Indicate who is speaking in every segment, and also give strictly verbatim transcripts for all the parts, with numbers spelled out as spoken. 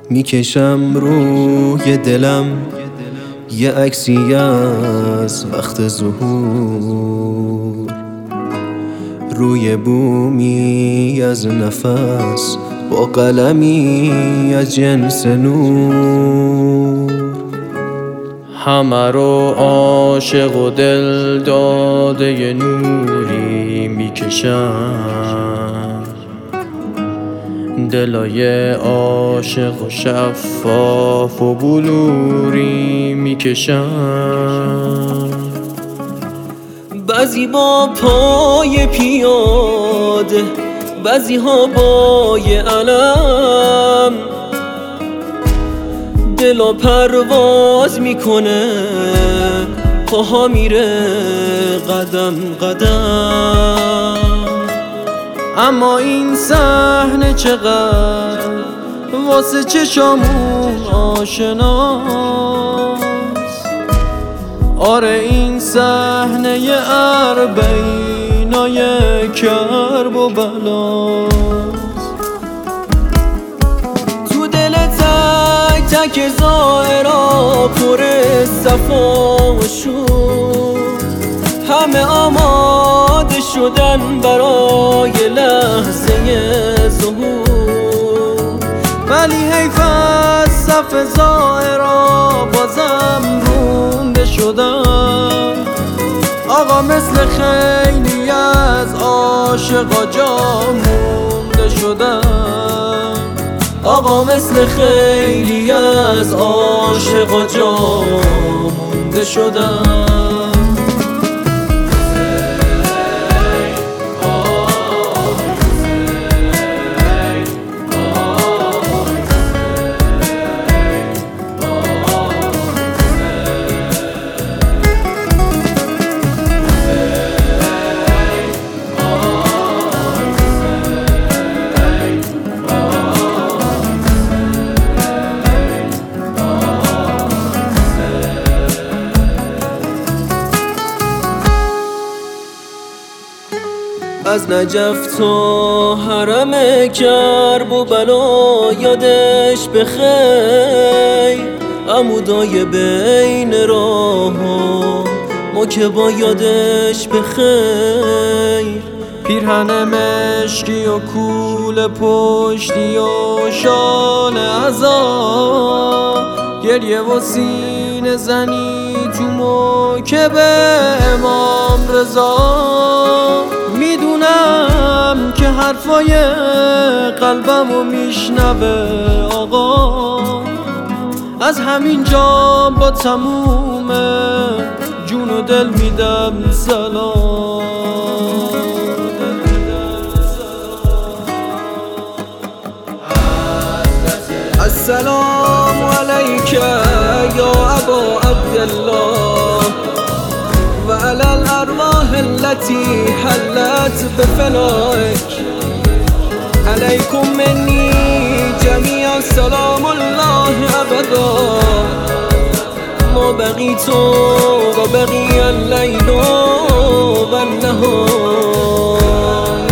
Speaker 1: میکشم روی دلم یه عکسی از وقت ظهور، روی بومی از نفس با قلمی از جنس نور.
Speaker 2: همه رو عاشق و دل داده ی نوری میکشم، دلای عاشق و شفاف و بلوری میکشم.
Speaker 1: بعضی با پای پیاده، بعضی ها با یه علم، دلا پرواز میکنه، پاها میره قدم قدم. اما این صحنه چقدر واسه چشامون آشناست. آره این صحنه ی اربعینای کرب و بلاست. تو دل تک تک زائرا پر صفا و شور، همه آماده شدن برای لحظه ظهور. ولی حیف از صف زائرا بازم رونده شدن. آقا مثل خیلی از عاشقا جا مونده شدن. آقا مثل خیلی از عاشقا جا مونده شدن. از نجف تا حرم کرب و بلا یادش بخیر، عمودای بین راه ها ما که با یادش بخیر. پیرهن مشکی و کول پشتی و شال عزا، گریه و سینه زنی تو موکب امام رضا. میدونم که حرفای قلبمو میشنوه آقا، از همین جا با تموم جون و دل میدم سلام. السلام علیک یا ابا عبدالله و علی الارواح التي حلت بفنائك. علیکم منی جمیعا سلام الله ابدا، ما بقیت و بقی اللیل و النهار.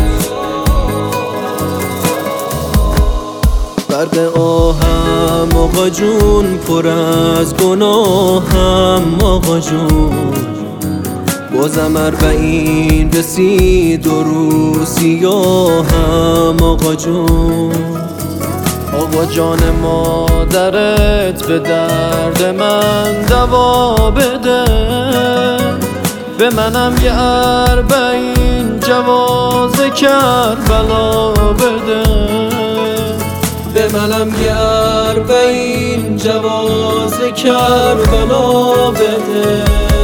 Speaker 1: غرق آهم آقا جون، پر از گناهم آقا جون. بازم اربعین رسید و روز سیاهم آقا جون. آقا جان مادرت به درد من دوا بده، به منم یه اربعین جواز کربلا بده. به منم یه اربعین جواز کربلا بده.